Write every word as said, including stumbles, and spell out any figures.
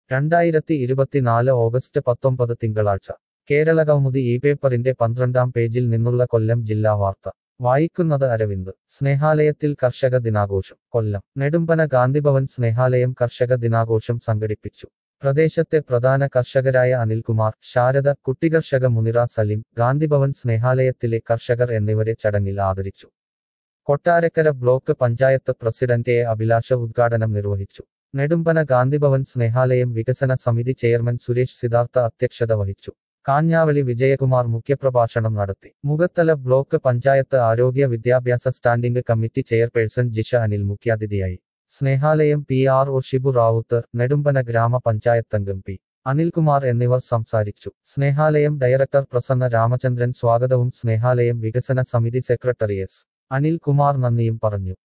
രണ്ടായിരത്തി ഇരുപത്തിനാല് ഓഗസ്റ്റ് പത്തൊമ്പത് തിങ്കളാഴ്ച കേരളകൗമുദി ഈ പേപ്പറിന്റെ പന്ത്രണ്ടാം പേജിൽ നിന്നുള്ള കൊല്ലം ജില്ലാ വാർത്ത വായിക്കുന്നത് അരവിന്ദ്. സ്നേഹാലയത്തിൽ കർഷക ദിനാഘോഷം. കൊല്ലം നെടുമ്പന ഗാന്ധിഭവൻ സ്നേഹാലയം കർഷക ദിനാഘോഷം സംഘടിപ്പിച്ചു. പ്രദേശത്തെ പ്രധാന കർഷകരായ അനിൽകുമാർ, ശാരദ, കുട്ടികർഷക മുനിറ സലിം, ഗാന്ധിഭവൻ സ്നേഹാലയത്തിലെ കർഷകർ എന്നിവരെ ചടങ്ങിൽ ആദരിച്ചു. Kottarakkara block panchayat president A Abhilasha ഉദ്ഘാടനം നിർവഹിച്ചു. നെടുമ്പന ഗാന്ധിഭവൻ സ്നേഹാലയം വികസന സമിതി ചെയർമാൻ സുരേഷ് സിദ്ധാർത്ഥ അധ്യക്ഷത വഹിച്ചു. കാഞ്ഞാവളി വിജയകുമാർ മുഖ്യപ്രഭാഷണം നടത്തി. മുഖത്തല ബ്ലോക്ക് പഞ്ചായത്ത് ആരോഗ്യ വിദ്യാഭ്യാസ standing committee chairperson Jisha Anil മുഖ്യാതിഥിയായി. Snehalayam P R O Shibu Rawther, Nedumpana ഗ്രാമപഞ്ചായത്തംഗം പി അനിൽകുമാർ എന്നിവർ സംസാരിച്ചു. സ്നേഹാലയം ഡയറക്ടർ പ്രസന്ന രാമചന്ദ്രൻ സ്വാഗതവും സ്നേഹാലയം വികസന സമിതി സെക്രട്ടറി എസ് അനിൽകുമാർ നന്ദിയും പറഞ്ഞു.